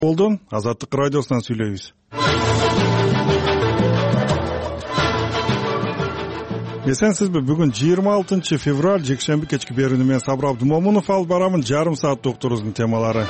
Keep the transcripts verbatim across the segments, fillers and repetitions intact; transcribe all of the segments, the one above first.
Болду, Азаттык радиосунан сүйлөйбүз. Эсенсизби, бүгүн жыйырма алтынчы февраль, жекшемби кечки берүүнү мен Сабыр Абдымомунов алып барамын. Жарым саат докторубуздун темалары.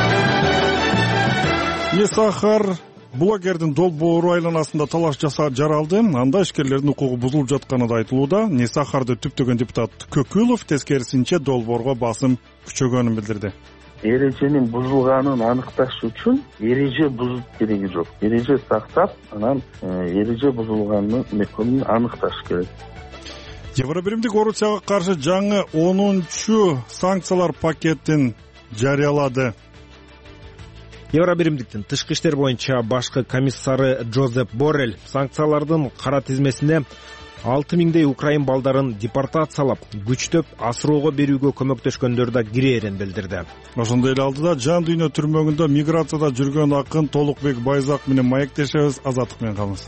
Сахар блогердин долбоору айланасында талаш жасап жаралды. Анда ишкерлердин укугу бузулуп жатканы да айтылууда. Сахарды түптөгөн депутат Көкүлов тескерисинче долбоорго басым күчөгөнүн билдирди. Эреженин бузулганын аныкташ үчүн эреже бузуп кереги жок. Эреже сактап, анан эреже бузулганын мекенин аныкташ керек. Евробиримдик Орусияга каршы жаңы онунчу санкциялар пакетин жарыялады. Евробиримдиктин тышкы иштер боюнча башкы комиссары Джозеп Боррелл санкциялардын кара тизмесине алты миңдей украин балдарын депортациялап, күчтөп асыроого берүүгө көмөктөшкөндөр да кирээрин билдирди. Ошондой эле алдыда жан дүйнө түрмөгүндө миграцияда жүргөн акын Толукбек Байзак менен маектешебиз. Азаттык менен калыңыз.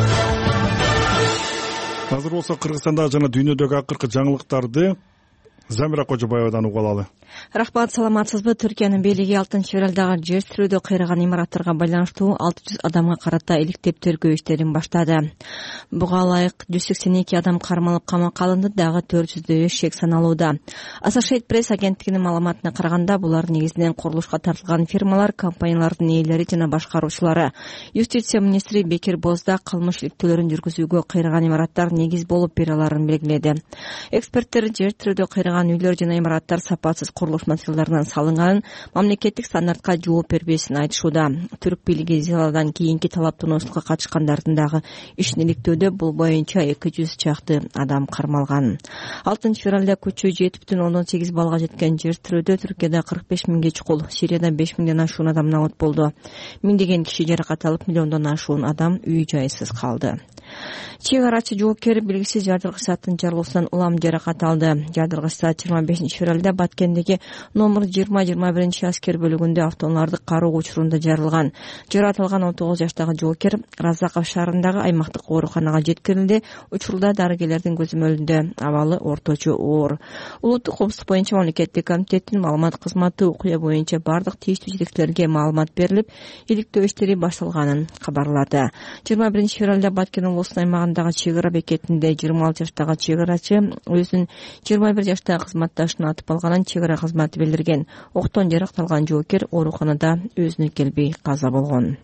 Азыр болсо Кыргызстанда жана дүйнөдөгү акыркы жаңылыктарды Замира Кожобаевадан угуп алалы. Рахмат, саламатсызбы? Түркиянын бийлиги алтынчы февралдагы жер тирүүдө кыйраган имараттарга байланыштуу алты жүз адамга карата иликтеп тергөө иштерин баштады. Буга ылайык жүз сексен эки адам кармалып камакка алынды, дагы төрт жүздөй шек саналууда. Associated Press агенттигинин маалыматына караганда, булар негизинен курулушка тартылган фирмалар, компаниялардын ээлери жана башкаруучулары. Юстиция министри Бекир Боздак кылмыш иликтөөлөрүн жүргүзүүгө кыйраган имараттар негиз болуп бере аларын белгиледи. Эксперттер жер тирүүдө кыйраган үйлөр жана имараттар сапатсыз курулуш материалдарынан салынганын, мамлекеттик стандартка жооп бербесин айтышууда. Түрк бийлиги зыяладан кийинки талаптоонуусунга катышкандардын дагы ишин иликтөөдө бул боюнча эки жүз чакты адам кармалган. алтынчы февралда күчү жети бүтүн ондон сегиз балга жеткен жер тирөөдө Түркияда кырк беш миңге чукул, Сирияда беш миңден ашуун адам набат болду. Миңдеген киши жаракат алып, миллиондон ашуун адам үй жайсыз калды. Чек арачы жоопкер белгисиз жардыргыч заттын жарылуусунан улам жаракат алды. Жардыргыч зат жыйырма бешинчи февралда Баткендеги номер жыйырма жыйырма биринчи аскер бөлүгүндө автоунаарды кароо учурунда жарылган. Жаратылган он тогуз жаштагы жоокер Разаков шаарындагы аймактык ооруканага жеткирилди. Учурда дарыгерлердин көзөмөлүндө, абалы орточо оор. Улуттук коопсуздук боюнча мамлекеттик комитеттин маалымат кызматы окуя боюнча бардык тийиштүү жетекчилерге маалымат берилип, иликтөө иштери башталганын кабарлады. жыйырма биринчи февралда Баткен облусунун аймагындагы чек ара бекетинде жыйырма алты жаштагы чек арачы өзүнүн жыйырма бир жаштагы кызматташын атып алганын чек ара кызматы билдирген. Октон жаракталган жоокер ооруканада өзүнө келбей каза болгон.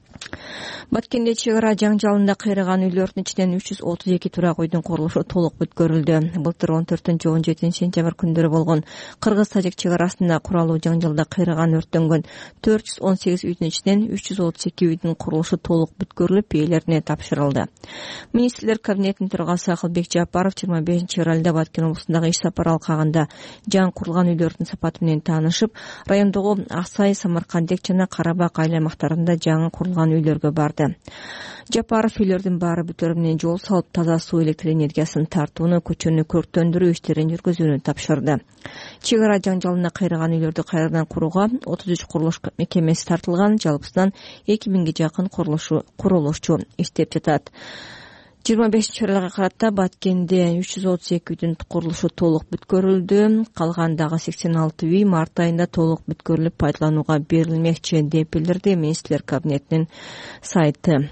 Баткенде чек ара жаңжалында кыйраган үйлөрдүн ичинен үч жүз отуз эки турак үйдүн курулушу толук бүткөрүлдү. Былтыр он төртүнчү он жетинчи сентябрь күндөрү болгон Кыргыз-Тажик чек арасында куралуу жаңжалда кыйраган өрттөнгөн төрт жүз он сегиз үйдүн ичинен үч жүз отуз эки үйдүн курулушу толук бүткөрүлүп, ээлерине тапшырылды. Министрлер кабинетинин төрагасы Акылбек Жапаров жыйырма бешинчи февралда Баткен облусундагы иш сапар алкагында жаңы курулган үйлөрдүн сапаты менен таанышып, райондогу Аксай, Самаркандек жана Карабак айыл аймактарында жаңы курулган үйлөргө барды. Жапаров үйлөрдүн баары бүтөрү менен жол салып, таза суу, электр энергиясын тартууну, көчөнү көрктөндүрүү иштерин жүргүзүүнү тапшырды. Чек ара жаңжалына кыйраган үйлөрдү кайрадан курууга отуз үч курулуш мекемеси тартылган. Жалпысынан эки миңге жакын курулушчу иштеп жатат. жыйырма бешинчи февралга карата Баткенде үч жүз отуз эки үйдүн курулушу толук бүткөрүлдү. Калгандагы сексен алты үй март айында толук бүткөрүлүп пайдаланууга берилмекчи деп билдирди Министрлер кабинетинин сайты.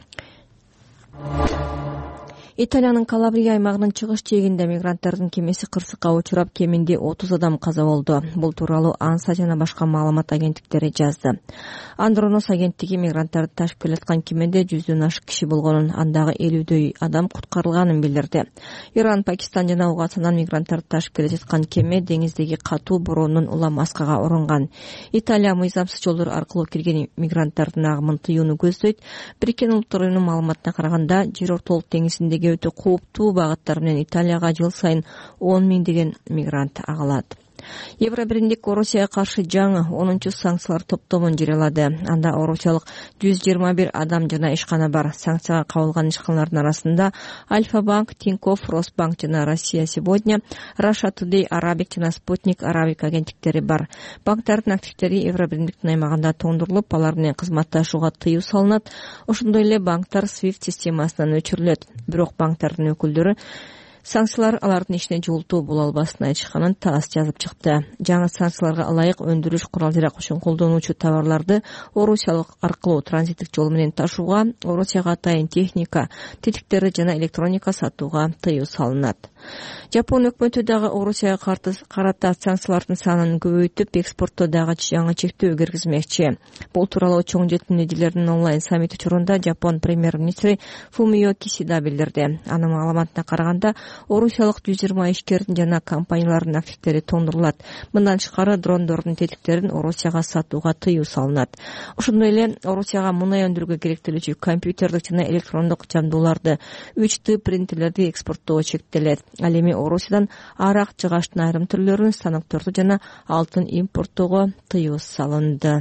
Италиянын Калабрия аймагынын чыгыш жээгинде мигранттардын кемеси кырсыкка учурап, кеминде отуз адам каза болду. Бул тууралуу Анса жана башка маалымат агенттиктери жазды. Андронос агенттиги мигранттарды ташып келаткан кемеде жүздөн ашык киши болгонун, андагы элүүдөй адам куткарылганын билдирди. Иран, Пакистан жана Уганстандан мигранттарды ташып келе жаткан кеме деңиздеги катуу бороондун улам маскага урунган. Италия мыйзамсыз жолдор аркылуу кирген мигранттардын агымын тыюуну көздөйт. Бириккен Улуттар уюмунун маалыматына караганда, жер ортолук деңизиндеги өтө кооптуу багыттар менен Италияга жыл сайын он миңдеген мигрант агылат. Евробиримдик Орусияга каршы жаңы онунчу санкциялар топтомун жарыялады. Анда орусиялык жүз жыйырма бир адам жана ишкана бар. Санкцияга кабылган ишканалардын арасында Альфа-банк, Тинькофф, Росбанк жана Россия сегодня, Russia Today, Arabic жана Sputnik Arabic агенттиктери бар. Банктардын активдери Евробиримдиктин аймагында тоңдурулуп, алар менен кызматташууга тыюу салынат. Ошондой эле банктар Swift системасынан өчүрүлөт. Бирок банктардын өкүлдөрү Санкциялар алардын ишине жолтоо боло албасын айтышканын ТАСС жазып чыкты. Жаңы санкцияларга ылайык өндүрүш курал-жарак үчүн колдонуучу товарларды Орусиялык аркылуу транзиттик жол менен ташууга, Орусияга атайын техника, тетиктерди жана электроника сатууга тыюу салынат. Жапон өкмөтү дагы Орусияга карата санкциялардын санын көбөйтүп, экспортто дагы жаңы чектөө киргизмекчи. Бул тууралуу чоң жетим элдилердин онлайн саммит учурунда Жапон премьер-министри Фумио Кисида билдирди. Анын маалыматына караганда, Орусиялык жүз жыйырма ишкердин жана компаниялардын активдери тондурулат. Мындан тышкары дрондордун тетиктерин Орусияга сатууга тыюу салынат. Ошондой эле Орусияга мунай өндүрүүгө керектелүүчү компьютердик жана электрондук жабдууларды, үч дэ принтерлерди экспорттоо чектелет. Ал эми Орусиядан арак жыгачтын айрым түрлөрүн, станокторду жана алтын импорттоого тыюу салынды.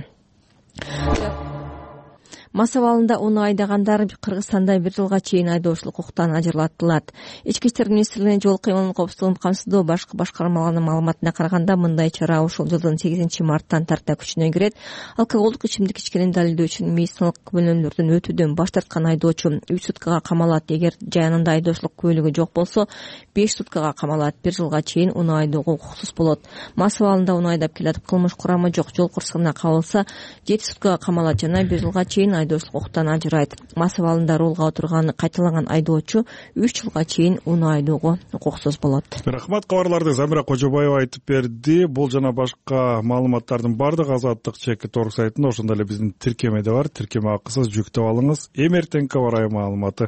Мас абалында уну айдагандар Кыргызстанда бир жылга чейин айдоочулук укуктан ажыратылат. Ички иштер министрлигинин жол кыймылын коопсуздугун камсыздоо башкы башкармаларынын маалыматына караганда, мындай чара ушул жылдын сегизинчи марттан тарта күчүнө кирет. Алкоголдук ичимдик ичкенин далилдөө үчүн медициналык бөлүмдөрдөн өтүүдөн баш тарткан айдоочу үч суткага камалат. Эгер жанында айдоочулук куәлиги жок болсо, беш суткага камалат. Бир жылга чейин уну айдоого укуксуз болот. Мас абалында уну айдап келатып кылмыш курамы жок жол кырсыгына кабылса, жети суткага камалат жана бир жылга чейин айдоочулук укуктан ажырайт. Мас абалында рулга отурганы кайталаган айдоочу үч жылга чейин уну айдоого укуксуз болот. Рахмат, кабарларды Замира Кожобаева айтып берди. Бул жана башка маалыматтардын бардыгы Азаттык чекит торг сайтында, ошондой эле биздин тиркемеде бар. Тиркеме акысыз жүктөп алыңыз. Эми эртеңки аба ырайы маалыматы.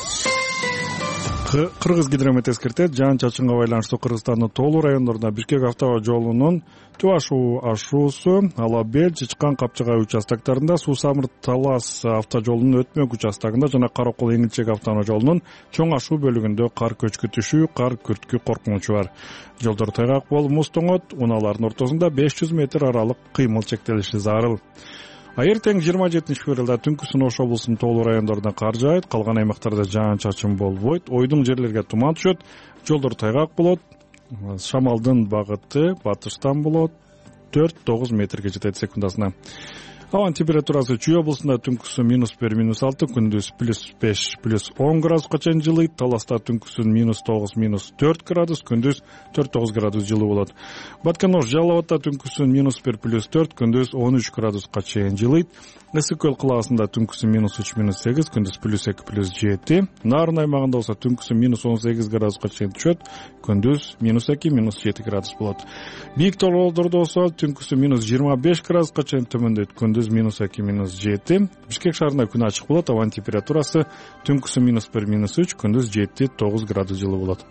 Кыргыз гидромет эскертет, жаан чачынга байланыштуу Кыргызстандын тоолуу райондорунда Бишкек автоо жолунун Түашуу ашуусу, Алабел, Чычкан, Капчыгай участоктарында, Суу Самыр Талас автожолунун Өтмөк участогунда жана Каракол Эңилчек автожолунун Чоң ашуу бөлүгүндө кар көчкү түшүү, кар күрткү коркунучу бар. Жолдор тайгак болуп, муз тоңот, унаалардын ортосунда беш жүз метр аралык кыймыл чектелиши зарыл. Айыртең жыйырма жетинчи февралда түнкүсүн Ош облусунун тоолуу райондорунда кар жаайт, калган аймактарда жаан чачын болбойт, ойдуң жерлерге туман түшөт, жолдор тайгак болот, шамалдын багыты батыштан болот, төрт тогуз метрге жетет секундасына. Абанын температурасы Чүй облусунда түнкүсүн минус бир, минус алты, күндүз плюс беш, плюс он градуска чейин жылыйт. Таласта түнкүсүн минус тогуз, минус төрт градус, күндүз төрт тогуз градус жылуу болот. Баткан-Ош Жалал Абадта түнкүсүн минус бир, плюс төрт, күндүз он үч градуска чейин жылыйт. Ысык көл кылаасында түнкүсүн минус үч, минус сегиз, күндүз плюс эки, плюс жети. Нарын аймагында болсо түнкүсүн минус он сегиз градуска чейин түшөт, күндүз минус эки, минус жети градус болот. Бийик тоолордордо болсо түнкүсүн минус жыйырма беш градуска чейин төмөндөйт, күндүз минус эки, минус жети. Бишкек шаарында күн ачык болот, абанын температурасы түнкүсүн минус бир, минус үч, күндүз жети тогуз градус жылуу болот.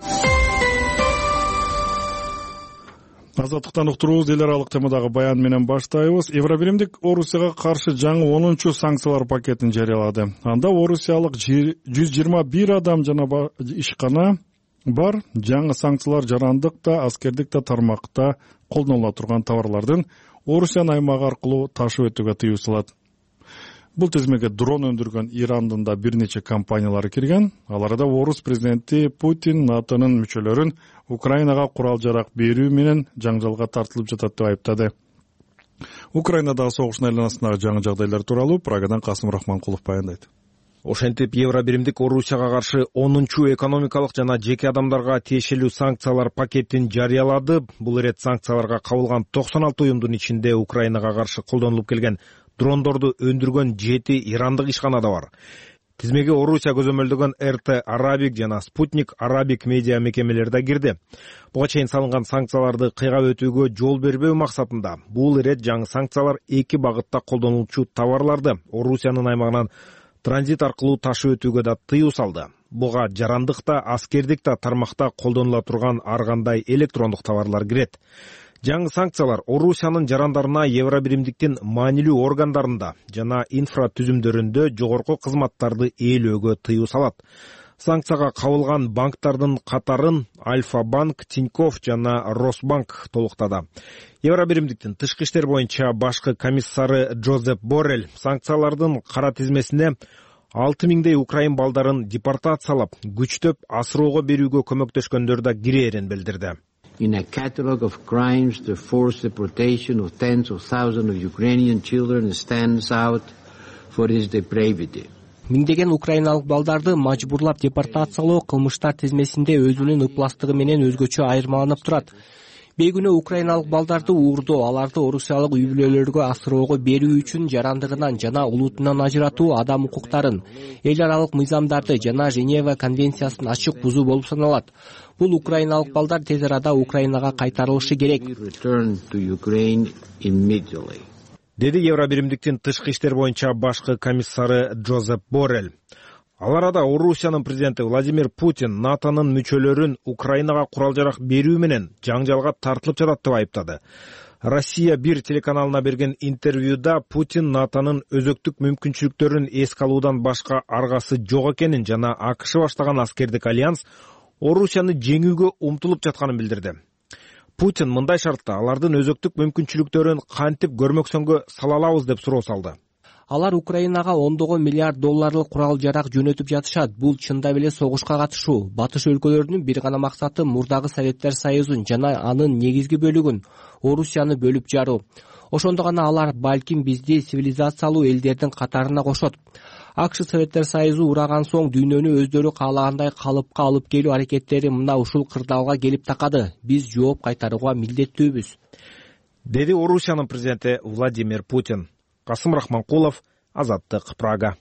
Азаттыктан уктуруубуз эл аралык темадагы баян менен баштайбыз. Евробиримдик Орусияга каршы жаңы онунчу санкциялар пакетин жарыялады. Анда орусиялык жүз жыйырма бир адам жана ишкана бар. Жаңы санкциялар жарандык да, аскердик да тармакта колдонула турган товарлардын Орусиянын аймагы аркылуу ташып өтүүгө тыюу салат. Бул тизмеге дрон өндүргөн Ирандын да бир нече компаниялары кирген. Аларда орус президенти Путин НАТОнун мүчөлөрүн Украинага курал-жарак берүү менен жаңжалга тартылып жатат деп айыптады. Украинадагы согуштун айланасындагы жаңы жагдайлар тууралуу Прагадан Касым Рахманкулов баяндайт. Ошентип Евробиримдик Орусияга каршы онунчу экономикалык жана жеке адамдарга тиешелүү санкциялар пакетин жарыялады. Бул ирет санкцияларга кабылган токсон алты уюмдун ичинде Украинага каршы колдонулуп келген дрондорду өндүргөн жети ирандык ишкана да бар. Тизмеге Орусия көзөмөлдөгөн эр тэ Арабик жана Спутник Арабик медиа мекемелери да кирди. Буга чейин салынган санкцияларды кыйгап өтүүгө жол бербөө максатында бул ирет жаңы санкциялар эки багытта колдонулчу товарларды Орусиянын аймагынан транзит аркылуу ташып өтүүгө да тыюу салды. Буга жарандык да, аскердик да тармакта колдонула турган ар кандай электрондук товарлар кирет. Жаңы санкциялар Орусиянын жарандарына Евробиримдиктин маанилүү органдарында жана инфратүзүмдөрүндө жогорку кызматтарды ээлөөгө тыюу салат. Санкцияга кабылган банктардын катарын Альфа-банк, Тинькофф жана Росбанк толуктады. Евробиримдиктин тышкы иштер боюнча башкы комиссары Джозеп Боррель санкциялардын кара тизмесине алты миңдей украин балдарын депортациялап, күчтөп асыроого берүүгө көмөктөшкөндөр да кирээрин билдирди. In a catalog of crimes, the forced deportation of tens of thousands of Ukrainian children stands out for its depravity. Миңдеген украиналык балдарды мажбурлап депортациялоо кылмыштар тизмесинде өзүнүн ыпластыгы менен өзгөчө айырмаланып турат. Бейгүнөө украиналык балдарды уурдоо, аларды орусиялык үй бүлөлөргө асыроого берүү үчүн жарандыгынан жана улутунан ажыратуу адам укуктарын, эл аралык мыйзамдарды жана Женева конвенциясын ачык бузуу болуп саналат. Бул украиналык балдар тез арада Украинага кайтарылышы керек, деди Евробиримдиктин тышкы иштер боюнча башкы комиссары Джозеп Боррель. Ал арада Орусиянын президенти Владимир Путин натонун мүчөлөрүн Украинага курал-жарак берүү менен жаңжалга тартылып жатат деп айыптады. Россия бир телеканалына берген интервьюда Путин натонун өзөктүк мүмкүнчүлүктөрүн эске алуудан башка аргасы жок экенин жана АКШ баштаган аскердик альянс Орусияны жеңүүгө умтулуп жатканын билдирди. Путин мындай шартта алардын өзөктүк мүмкүнчүлүктөрүн кантип көрмөксөнгө сала алабыз деп суроо салды. Алар Украинага ондогон миллиард долларлык курал-жарак жөнөтүп жатышат. Бул чындап эле согушка катышуу. Батыш өлкөлөрүнүн бир гана максаты мурдагы Советтер Союзун жана анын негизги бөлүгүн Орусияны бөлүп жаруу. Ошондо гана алар балким бизди цивилизациялуу элдердин катарына кошот. АКШ Советтер Союзу ураган соң дүйнөнү өздөрү каалагандай калыпка алып келүү аракеттери мына ушул кырдаалга келип такады. Биз жооп кайтарууга милдеттүүбүз, деди Орусиянын президенти Владимир Путин. Касым Рахманкулов, Азаттык, Прага.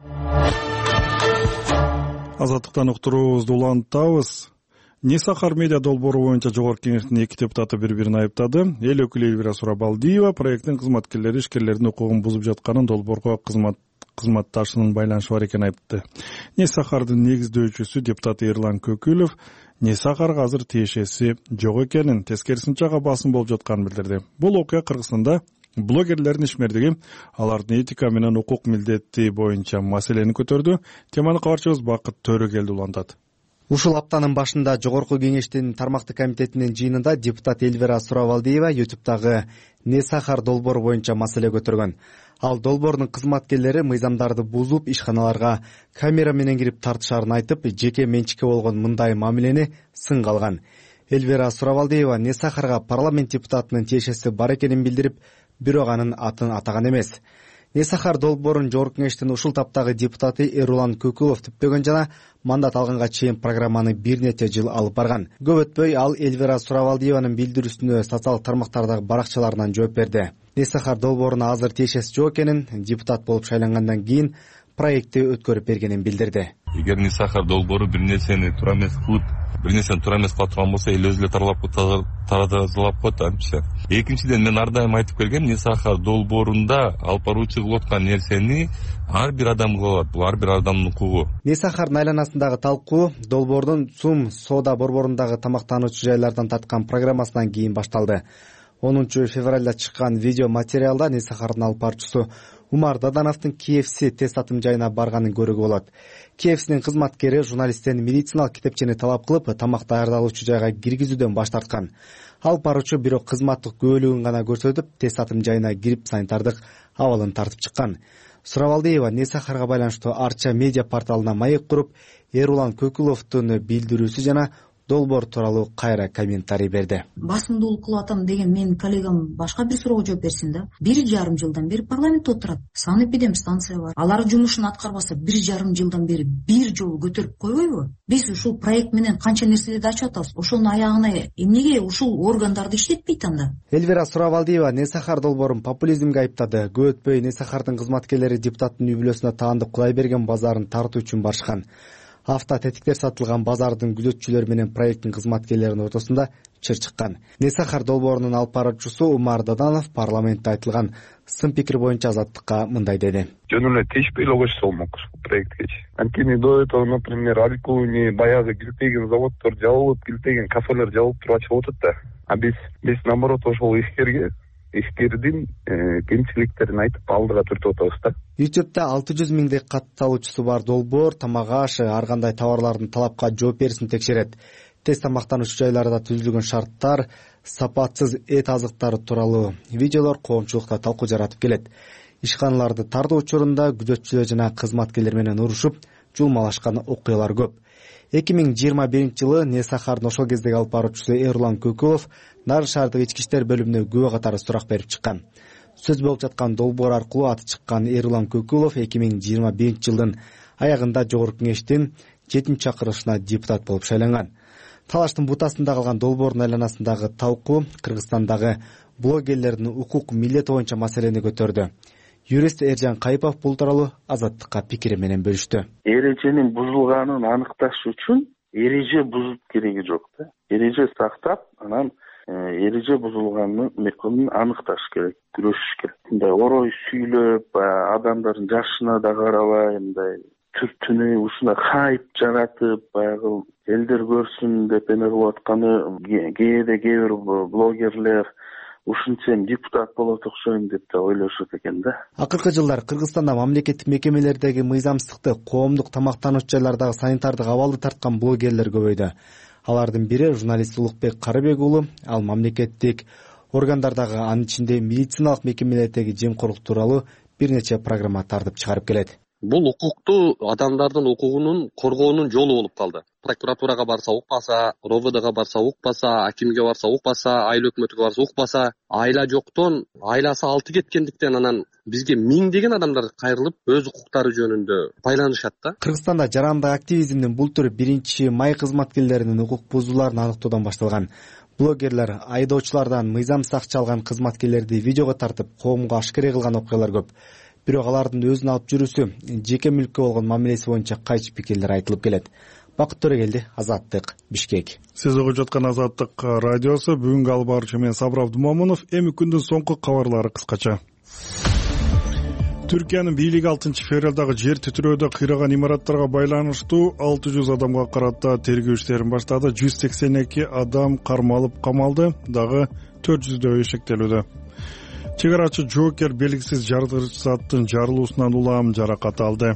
Азаттыктан уктуруубузду улантабыз. Несахар медиа долбоору боюнча жогорку кеңештин эки депутаты бири-бирин айыптады. Эл өкүлү Элвира Сурабалдиева проекттин кызматкерлери ишкерлердин укугун бузуп жатканын, долбоорго кызмат кызматташынын байланышы бар экенин айтты. Несахардын негиздөөчүсү депутат Эрлан Көкүлов Несахарга азыр тиешеси жок экенин, тескерисинче ага басым болуп жатканын билдирди. Бул окуя Кыргызстанда блогерлердин ишмердиги, алардын этика менен укук милдети боюнча маселени көтөрдү. Теманы кабарчыбыз Бакыт Төрөгелди улантат. Ушул аптанын башында жогорку кеңештин тармактык комитетинин жыйынында депутат Элвира Сурабалдиева ютубтагы Несахар долбоору боюнча маселе көтөргөн. Ал долбоордун кызматкерлери мыйзамдарды бузуп, ишканаларга камера менен кирип тартышарын айтып, жеке менчикке болгон мындай мамилени сынга алган. Элвира Сурабалдиева Несахарга парламент депутатынын тиешеси бар экенин билдирип, бирок анын атын атаган эмес. Несахар долбоорун жогорку кеңештин ушул таптагы депутаты Эрлан Көкүлов түптөгөн жана мандат алганга чейин программаны бир нече жыл алып барган. Көп өтпөй ал Элвира Сурабалдиеванын билдирүүсүнө социалдык тармактардагы баракчаларынан жооп берди. Несахар долбооруна азыр тиешеси жок экенин, депутат болуп шайлангандан кийин проектти өткөрүп бергенин билдирди. Эгер Несахар долбоору бир нерсени туура эмес кылып, бир нерсени туура эмес кыла турган болсо, эл өзү эле таразалап коет антише. Экинчиден, мен ар дайым айтып келгем, Несахар долбоорунда алып баруучу кылып аткан нерсени ар бир адам кыла алат. Бул ар бир адамдын укугу. Несахардын айланасындагы талкуу долбоордун Сум соода борборундагы тамактануучу жайлардан тарткан программасынан кийин башталды. онунчу февралда чыккан видео материалда Несахардын алып баруучусу Умар Дадановдун Киевси тест атым жайына барганын көрүүгө болот. Киевсинин кызматкери журналисттен медициналык китепчени талап кылып, тамак даярдалуучу жайга киргизүүдөн баш тарткан. Алып баруучу бирок кызматтык күбөлүгүн гана көрсөтүп, тест атым жайына кирип санитардык абалын тартып чыккан. Сурабалдиева Несахарга байланыштуу Арча медиа порталына маек куруп, Эрлан Көкүловдун билдирүүсү жана долбоор тууралуу кайра комментарий берди. Басымдуулук кылып атам деген менин коллегам башка бир суроого жооп берсин да. Бир жарым жылдан бери парламентте отурат. Санэпидемстанция бар. Алар жумушун аткарбаса, бир жарым жылдан бери бир жолу көтөрүп койбойбу? Биз ушул проект менен канча нерселерди ачып атабыз. Ошонун аягына эмнеге ушул органдарды иштетпейт анда? Элвира Сурабалдиева Несахар долбоорун популизмге айыптады. Көп өтпөй Несахардын кызматкерлери депутаттын үй бүлөсүнө таандык Кудайберген базарын тартуу үчүн барышкан. Авто тетиктер сатылган базардын күзөтчүлөрү менен проекттин кызматкерлеринин ортосунда чыр чыккан. Несахар долбоорунун алып баруучусу Умар Даданов парламентте айтылган сын пикир боюнча Азаттыкка мындай деди. Жөн эле тийишпей эле койсо болмок ушул проекткечи. Анткени до этого, например, Алькууни баягы килтеген заводдор жабылып, килтеген кафелер жабылып туруп ачылып атат да. А биз биз наоборот ошол ишкерге ишкердин кемчиликтерин айтып алдыга түртүп атабыз да. ютубта алты жүз миңдей катталуучусу бар долбоор тамак аш, ар кандай товарлардын талапка жооп беришин текшерет. Тест тамактануучу жайларда түзүлгөн шарттар, сапатсыз эт азыктары тууралуу видеолор коомчулукта талкуу жаратып келет. Ишканаларды тартуу учурунда күзөтчүлөр жана кызматкерлер менен урушуп, жулмалашкан окуялар көп. эки миң жыйырма биринчи жылы Несахардын ошол кездеги алып баруучусу Эрлан Көкүлов Нарын шаардык ички иштер бөлүмүнө күбө катары сурак берип чыккан. сөз болуп жаткан долбоор аркылуу аты чыккан Эрлан Көкүлов эки миң жыйырма биринчи жылдын аягында Жогорку Кеңештин жетинчи чакырылышына депутат болуп шайланган. Талаштын бутасында калган долбоордун айланасындагы талкуу Кыргызстандагы блогерлердин укук милдети боюнча маселени көрдү. Юрист Эржан Кайыпов бул тууралуу Азаттыкка пикири менен бөлүштү. Эреженин бузулганын аныкташ үчүн эреже бузуп кереги жок да. Эреже сактап, анан эреже бузулганын мекенин аныкташ керек, күрөшүш керек. Мындай орой сүйлөп, адамдардын жашына да карабай, мындай түртүнү ушуна хайп жаратып, баягы элдер көрсүн деп эме кылып атканы кээде кээ бир блогерлер ушунча депутат болот окшойм деп да ойлошот экен да. Акыркы жылдар Кыргызстанда мамлекеттик мекемелердеги мыйзамсыздыкты, коомдук тамактануучу жайлардагы санитардык абалды тарткан блогерлер көбөйдү. Алардын бири журналист Улукбек Карыбек уулу. Ал мамлекеттик органдардагы, анын ичинде медициналык мекемелердеги жемкорлук тууралуу бир нече программа тартып чыгарып келет. Бул укукту, адамдардын укугунун коргоонун жолу болуп калды. Прокуратурага барса укпаса, РОВДга барса укпаса, акимге барса укпаса, айыл өкмөтүгө барса укпаса, айла жоктон айласы алты кеткендиктен анан бизге миңдеген адамдар кайрылып өз укуктары жөнүндө байланышат да. Кыргызстанда жарандык активизмдин бул түрү биринчи май кызматкерлеринин укук бузууларын аныктоодон башталган. Блогерлер айдоочулардан мыйзамсыз акча алган кызматкерлерди видеого тартып, коомго ашкере кылган окуялар көп. Бирок алардын өзүн алып жүрүүсү, жеке мүлккө болгон мамилеси боюнча кайчы пикирлер айтылып келет. Бакыт Төрөгелди, Азаттык, Бишкек. Сиз угуп жаткан Азаттык радиосу. Бүгүнкү алып баруучу мен Сабыр Абдумомунов. Эми күндүн соңку кабарлары кыскача. Түркиянын бийлиги алтынчы февралдагы жер титирөөдө кыйраган имараттарга байланыштуу алты жүз адамга карата тергөө иштерин баштады. жүз сексен эки адам кармалып камалды, дагы төрт жүздөй эшектелүүдө. Чек арачы жоокер белгисиз жаргыч заттын жарылуусунан улам жаракат алды.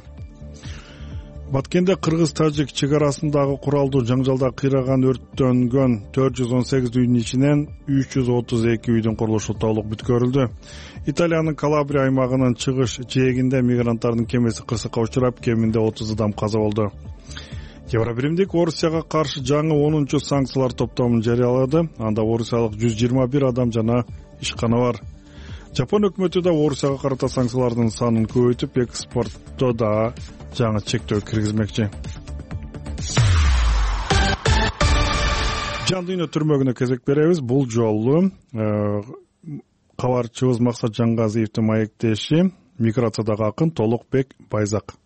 Баткенде кыргыз-тажик чек арасындагы куралдуу жаңжалда кыйраган өрттөнгөн төрт жүз он сегиз үйдүн ичинен үч жүз отуз эки үйдүн курулушу толук бүткөрүлдү. Италиянын Калабрия аймагынын чыгыш жээгинде мигранттардын кемеси кырсыкка учурап, кеминде отуз адам каза болду. Евробиримдик Орусияга каршы жаңы онунчу санкциялар топтомун жарыялады. Анда орусиялык жүз жыйырма бир адам жана ишкана бар. Жапон өкмөтү да Орусияга карата санкциялардын санын көбөйтүп, экспортто да жаңы чектөө киргизмекчи. Жан дүйнө түрмөгүнө кезек беребиз. Бул жолу кабарчыбыз Максат Жангазиевдин маектеши, миграциядагы акын Толукбек Байзак.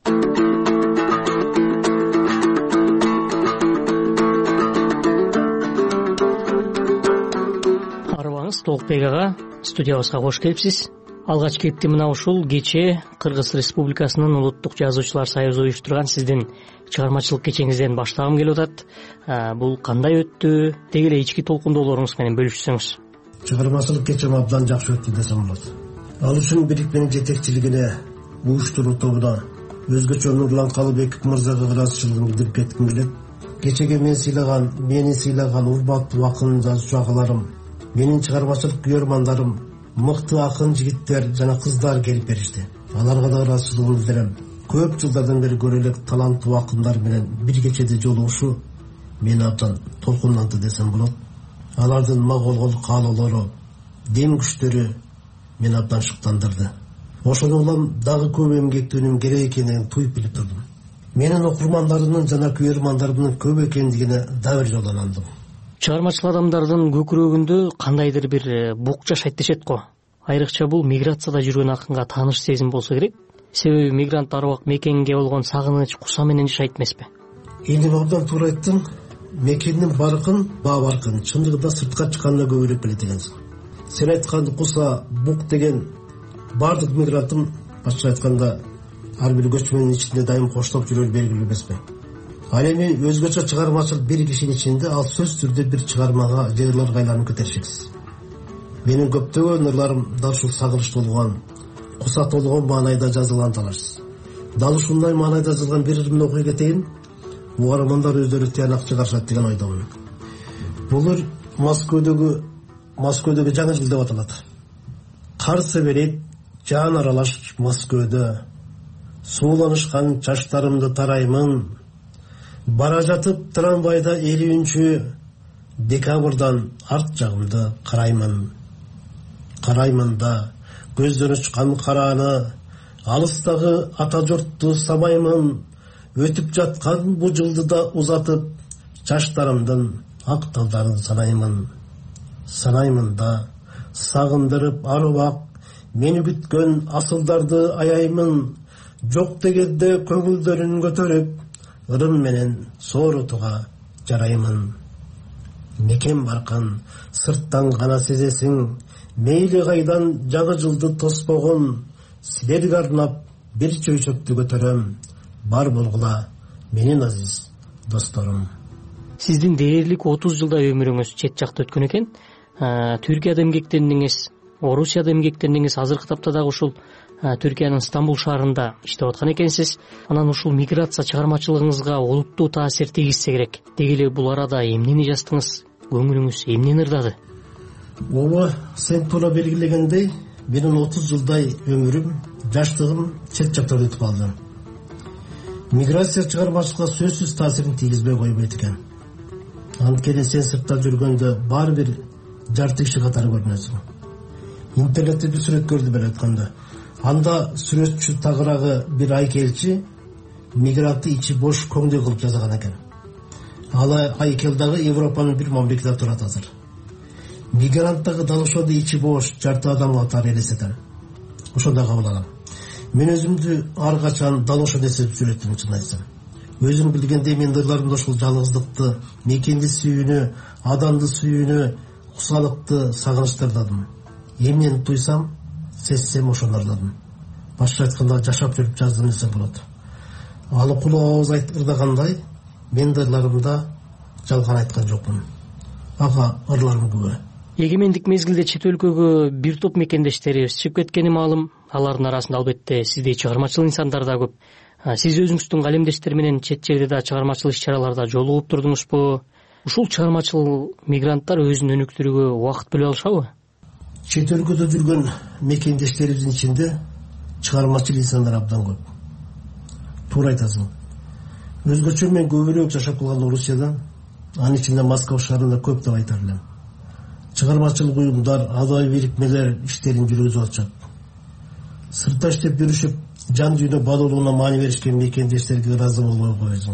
Арыбаңыз Толукбек ага, студиябызга кош келипсиз. Алгач кепти мына ушул кече Кыргыз Республикасынын Улуттук жазуучулар союзу уюштурган сиздин чыгармачылык кечеңизден баштагым келип атат. Бул кандай өттү? Деги эле ички толкундоолоруңуз менен бөлүшсөңүз. Чыгармачылык кечем абдан жакшы өттү десем болот. Ал үчүн бийликтин жетекчилигине, уюштуруу тобуна, өзгөчө Нурлан Калыбеков мырзага ыраазычылыгымды билдирип кетким келет. Кечеге мен сыйлаган, мени сыйлаган урматтуу акын, жазуучу агаларым, менин чыгармачылык күйөрмандарым, мыкты акын жигиттер жана кыздар келип беришти. Аларга да ыраазычылыгымды билдирем. Көп жылдардан бери көрө элек таланттуу акындар менен бир кечеде жолугушуу мени абдан толкундандырды десем болот. Алардын маголгол каалоолору, дем күчтөрү мени абдан шыктандырды. Ошону улам дагы көп эмгектенүүм керек экенин туюп билип турдум. Менин окурмандарымдын жана күйөрмандарымдын көп экендигине дагы бир жолдон андым. Чыгармачыл адамдардын көкүрөгүндө кандайдыр бир бук жашайт дешет го. Айрыкча бул миграцияда жүргөн акынга тааныш сезим болсо керек. Себеби мигрант арбак мекенге болгон сагыныч куса менен жашайт эмеспи? Эми абдан туура айттың. Мекендин баркын, баа баркын чындыгында сыртка чыкканда көбүрөөк билет экенсиң. Сен айткан куса, бук деген бардык мигранттын башкача айтканда ар бир көчмөнүн ичинде дайым коштоп жүрөр белгилүү эмеспи? Ал эми өзгөчө чыгармачыл бир кишинин ичинде ал сөз түрдө бир чыгармага жырларга айланып кетерсиз. Менин көптөгөн ырларым дал ушул сагылыш толгон, куса толгон маанайда жазылган талаш. Дал ушундай маанайда жазылган бир ырымды окуй кетейин. Угармандар өздөрү тыянак чыгарышат деген ойдомун. Бул ыр Москвадагы Москвадагы жаңы жыл деп аталат. Карсы берет жан аралаш Москвада. Сууланышкан чачтарымды тараймын. Бара жатып трамвайда элүүнчү декабрдан арт жагымда караймын. Караймын да көздөн учкан караны, алыстагы ата журтту самаймын, өтүп жаткан бу жылды да узатып, жаштарымдын ак талдарын санаймын. Санаймын да, сагындырып арыбак, мени күткөн асылдарды аяймын. Жок дегенде көңүлдөрүн көтөрүп, ырым менен соорутуга жараймын. Мекен баркан сырттан гана сезесиң, мейли кайдан жаңы жылды тоспогон, силерге арнап бир чөйсөктү көтөрөм, бар болгула менин азиз досторум. Сиздин дээрлик отуз жылдай өмүрүңүз чет жакта өткөн экен. Түркияда эмгектендиңиз, Орусияда эмгектендиңиз, азыркы тапта дагы ушул Түркиянын Стамбул шаарында иштеп аткан экенсиз. Анан ушул миграция чыгармачылыгыңызга олуттуу таасир тийгизсе керек. Деги эле бул арада эмнени жаздыңыз? Көңүлүңүз эмнени ырдады? Ооба, сен туура белгилегендей, менин отуз жылдай өмүрүм, жаштыгым чет жакта өтүп калды. Миграция чыгармачылыкка сөзсүз таасирин тийгизбей койбойт экен. Анткени сен сыртта жүргөндө баары бир жарты киши катары көрүнөсүң. Интернетте бир сүрөт көрдүм мен айтканда. Анда сүрөтчү тагыраагы бир айкелчи мигрантты ичи бош көңдөй кылып жасаган экен. Ал айкел дагы Европанын бир мамлекетинде турат азыр. Мигранттагы дал ошондой ичи бош жарты адам катары элестетем. Ошондой кабыл алам. Мен өзүмдү ар качан дал ошондой сезип сүрөттүм, чын айтсам. Өзүм билгендей мен ырларымда ушул жалгыздыкты, мекенди сүйүүнү, адамды сүйүүнү, кусалыкты, сагынычты ырдадым. Эмнени туйсам, сезсем ошону ырдадым. Башка айтканда жашап жүрүп жаздым десе болот. Ал кулуу абыз ырдагандай, мен ырларымда жалган айткан жокмун. Ага ырларым күбө. Эгемендик мезгилде чет өлкөгө бир топ мекендештерибиз чыгып кеткени маалым. Алардын арасында албетте сиздей чыгармачыл инсандар да көп. Сиз өзүңүздүн калемдештер менен чет жерде да чыгармачыл иш-чараларда жолугуп турдуңузбу? Ушул чыгармачыл мигранттар өзүн өнүктүрүүгө убакыт бөлө алышабы? Чет өлкөдө жүргөн мекендештерибиздин ичинде чыгармачыл инсандар абдан көп. Туура айтасың. Өзгөчө мен көбүрөөк жашап калган Орусияда, анын ичинде Москва шаарында көп деп айтар элем. Чыгармачылык уюмдар, адай бирикмелер иштерин жүргүзүп атышат. Сыртта иштеп жүрүшүп, жан дүйнө бадоолугуна маани беришкен мекендештерге ыраазы болбой коесуң.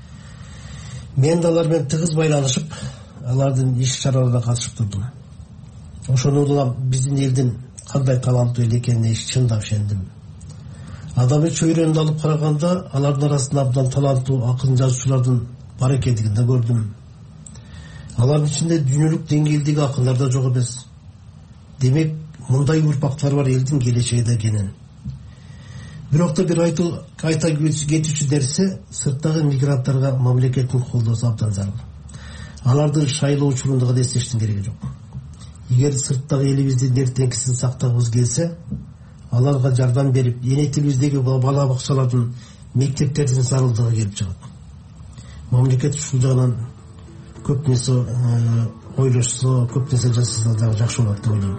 Мен да алар менен тыгыз байланышып, алардын иш-чараларына катышып турдум. Ошону улам биздин элдин кандай таланттуу эл экенине чындап ишендим. Адамы чөйрөнүн алып караганда, алардын арасында абдан таланттуу акын жазуучулардын бар экендигин да көрдүм. Алардын ичинде дүйнөлүк деңгээлдеги акындар да жок эмес. Демек, мындай урпактар бар элдин келечеги да кенен. Бирок да бир айта кетүүчү нерсе, сырттагы мигранттарга мамлекеттин колдоосу абдан зарыл. Аларды шайлоо учурундагы да эстештин кереги жок. Эгер сырттагы элибиздин эртеңкисин сактагыбыз келсе, аларга жардам берип, эне тилибиздеги бала бакчалардын, мектептердин зарылдыгы келип чыгат. Мамлекет ушул жагынан көп нерсе ойлошсо, көп нерсе жасаса дагы жакшы болот деп ойлойм.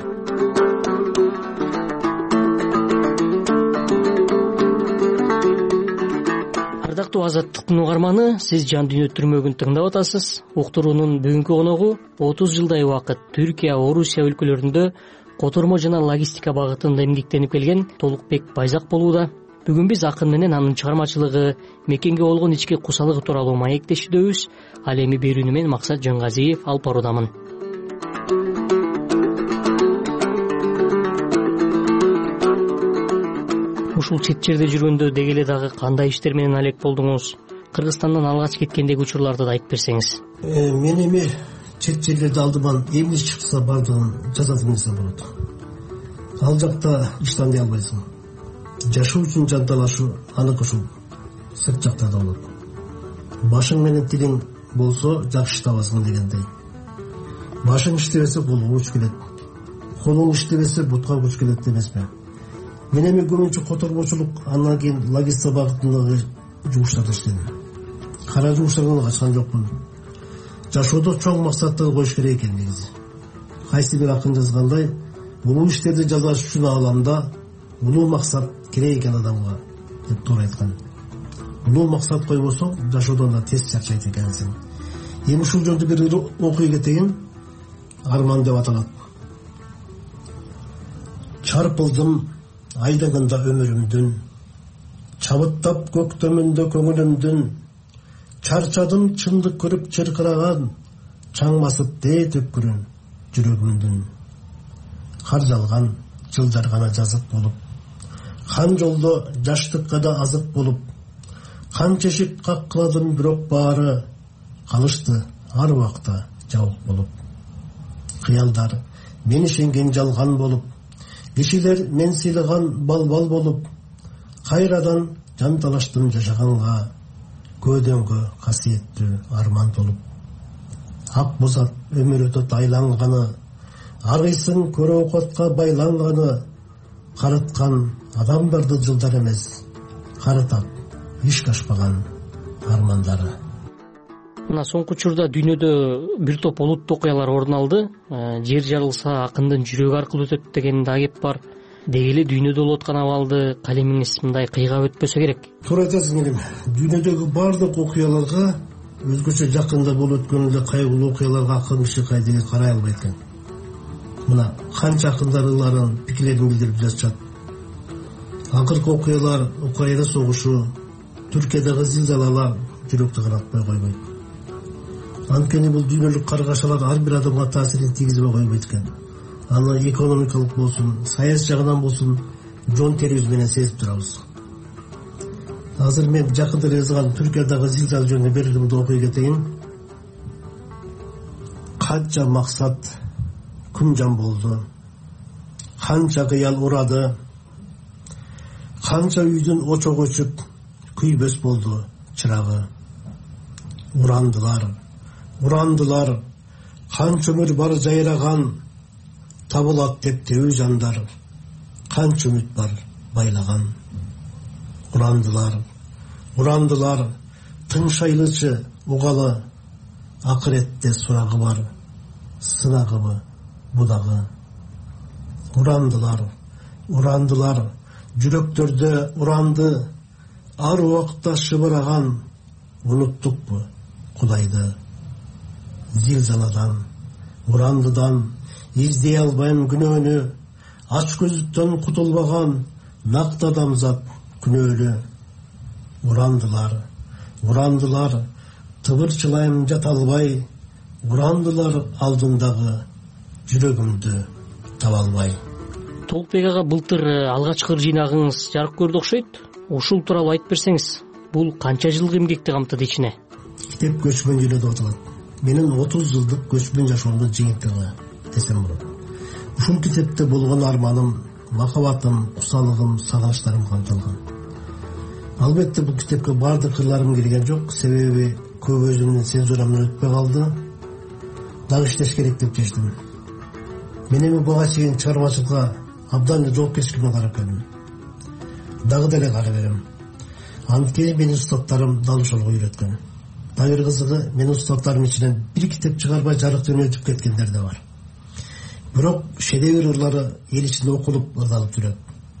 Ардактуу Азаттыктын угарманы, сиз Жан дүйнө түрмөгүн тыңдап атасыз. Уктуруунун бүгүнкү коногу отуз жылдай убакыт Түркия, Орусия өлкөлөрүндө котормо жана логистика багытында эмгектенип келген Толукбек Байзак болууда. Бүгүн биз акын менен анын чыгармачылыгы, мекенге болгон ички кусалыгы тууралуу маектешүүдөбүз. Ал эми берүүнү мен Максат Жангазиев алып баруудамын. Ушул чет жерде жүргөндө деги эле дагы кандай иштер менен алек болдуңуз? Кыргызстандан алгач кеткендеги учурларды да айтып берсеңиз. Мен эми чет жерлерде алдыман эмне чыкса бардыгын жазатым десе болот. Ал жакта иштей албайсың. Жашоо үчүн жанталашуу аныкы ушул сырт жакта да болот. Башың менен тилиң болсо жакшы табасың дегендей. Башың иштебесе колуң күч келет. Колуң иштебесе бутка күч келет эмеспи? Мен эми көбүнчө котормочулук, андан кийин логистика багытындагы жумуштарда иштедим. Кара жумуштардан качкан жокмун. Жашоодо чоң максаттарды коюш керек экен негизи. Кайсы бир акын жазгандай, улуу иштерди жасаш үчүн ааламда улуу максат керек экен адамга деп туура айткан. Улуу максат койбосоң, жашоодон да тез чарчайт экенсиң. Эми ушул жөнүндө бир окуя кетейин. Арман деп аталат. чарпылдым айдыгында өмүрүмдүн, чабыттап көктөмүндө көңүлүмдүн, чарчадым чындык көрүп чыркыраган, чаң басып дээ төккүрүн жүрөгүмдүн. Каржалган жылдар гана жазык болуп, хан жолдо жаштыкка да азык болуп, канча эшик каккыладым, бирок баары калышты ар убакта жабык болуп. Кыялдар мен ишенген жалган болуп, кишилер мен сыйлаган балбал болуп, кайрадан жан талаштым жашаганга, көөдөнгө касиеттүү арман толуп. Ак бузат өмүр өтөт айланганы, арыйсың көрө окотко байланганы, карыткан адамдарды жылдар эмес, карытат ишке ашпаган армандары. Мына соңку учурда дүйнөдө бир топ олуттуу окуялар орун алды. Жер жарылса акындын жүрөгү аркылуу өтөт деген да кеп бар. Деги эле дүйнөдө болуп аткан абалды калемиңиз мындай кыйгап өтпөсө керек. Туура айтасың элем. Дүйнөдөгү бардык окуяларга өзгөчө жакында болуп өткөн эле кайгылуу окуяларга акын киши кайдыгы карай албайт экен. Мына канча акындар ыларын пикирлерин билдирип жатышат. Акыркы окуялар, Украина согушу, Түркиядагы зилзалалар жүрөктү каратпай койбойт. Анткени бул дүйнөлүк каргашалар ар бир адамга таасирин тийгизбей койбойт экен. Аны экономикалык болсун, саясий жагынан болсун, жон терибиз менен сезип турабыз. Азыр мен жакында жазган Түркиядагы зилзала жөнүндө берилимди окуй кетейин. Канча максат күнжан болду, канча кыял урады, канча үйдүн очок өчүп, күйбөс болду чырагы. Урандылар, урандылар, канча өмүр бар жайраган, табылат деп төө жандар, канча үмүт бар байлаган. Урандылар, урандылар, тыңшайлычы угалы, акыретте сурагы бар, сынагыбы будагы. Урандылар, урандылар, жүрөктөрдө уранды, ар убакта шыбыраган, унуттукпу Кудайды. Зилзаладан, урандыдан издей албайм күнөөнү, ач көзүктөн кутулбаган, накты адамзат күнөөлүү. Урандылар, урандылар, тыбырчылайм жата албай, урандылар алдындагы жүрөгүмдү таба албай. Толукбек ага, былтыр алгачкы жыйнагыңыз жарык көрдү окшойт. Ушул тууралуу айтып берсеңиз, бул канча жылкы эмгекти камтыды ичине? Китеп көчмөн жүйдө деп аталат. Менин отуз жылдык көчмөн жашоомдун жыйынтыгы десем болот. Ушул китепте болгон арманым, махабатым, кусалыгым, сагынычтарым камтылган. Албетте бул китепке бардык кырларым кирген жок, себеби көп өзүмдүн цензурамдан өтпөй калды. Дагы иштеш керек деп чечтим. Мен эми буга чейин чыгармачылыкка абдан эле жоопкерчилик менен карап келдим. Дагы деле кара берем. Анткени менин устаттарым дал ошолго үйрөткөн. Дагы бир кызыгы, менин устаттарым ичинен бир китеп чыгарбай жарыктан өтүп кеткендер да бар. Бирок шедевр ырлары эл ичинде окулуп ырдалып жүрөт.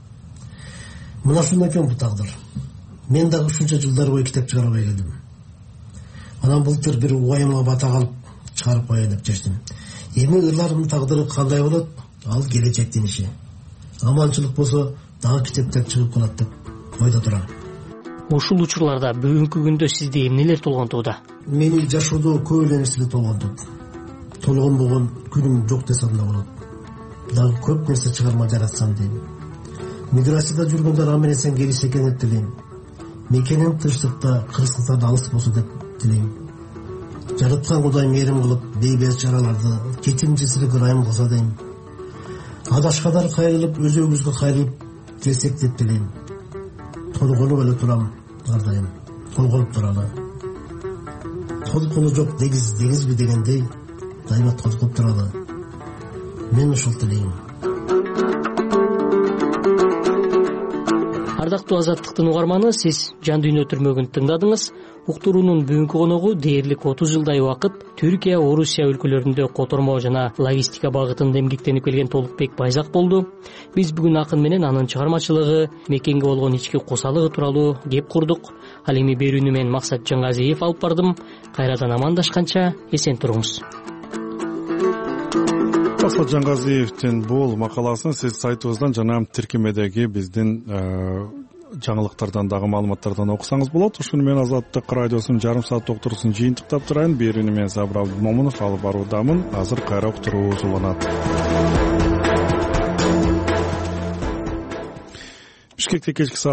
Мына ушундай экен бул тагдыр. Мен дагы ушунча жылдар бою китеп чыгарбай келдим. Анан былтыр бир уайымга бата калып чыгарып коеюн деп чечтим. Эми ырларымдын тагдыры кандай болот? Ал келечектин иши. Аманчылык болсо дагы китептер чыгып калат деп ойдо турам. Ушул учурларда бүгүнкү күндө сизде эмнелер толгонтууда? Мени жашоодо көп эле нерселер толгонтот. Толгонбогон күнүм жок десем да болот. Дагы көп нерсе чыгарма жаратсам дейм. Миграцияда жүргөндөр аман эсен келише экен деп тилейм. Мекеним тынчтыкта, кырсыздан алыс болсо деп тилейм. Жараткан Кудай мээрим кылып, бейбез жараларды, жетим жесирик ырайым кылса дейм. Адашкандар кайрылып, өзөгүбүзгө кайрылып келсек деп тилейм. Толгонуп эле турам ар дайым, толгонуп туралы. Толкуну жок дегиз дегизби дегендей, дайыма толкуп туралы. Мен ушул тилейм. Ардактуу Азаттыктын угарманы, сиз Жан дүйнө түрмөгүн тыңдадыңыз. Уктуруунун бүгүнкү коногу дээрлик отуз жылдай убакыт Түркия, Орусия өлкөлөрүндө котормо жана логистика багытында эмгектенип келген Толукбек Байзак болду. Биз бүгүн акын менен анын чыгармачылыгы, мекенге болгон ички кусалыгы тууралуу кеп курдук. Ал эми берүүнү мен Максат Жангазиев алып бардым. Кайрадан амандашканча эсен туруңуз. Асат Жаңгазиевдин бул макаласын сиз сайтыбыздан жана тиркемедеги биздин жаңылыктардан дагы маалыматтардан окусаңыз болот. Ушуну менен Азаттык радиосунун жарым саат уктуруусун жыйынтыктап турайын. Берүүнү мен Сабыр Абдымомунов алып баруудамын. Азыр кайра уктуруу уланат. Бишкекте кечки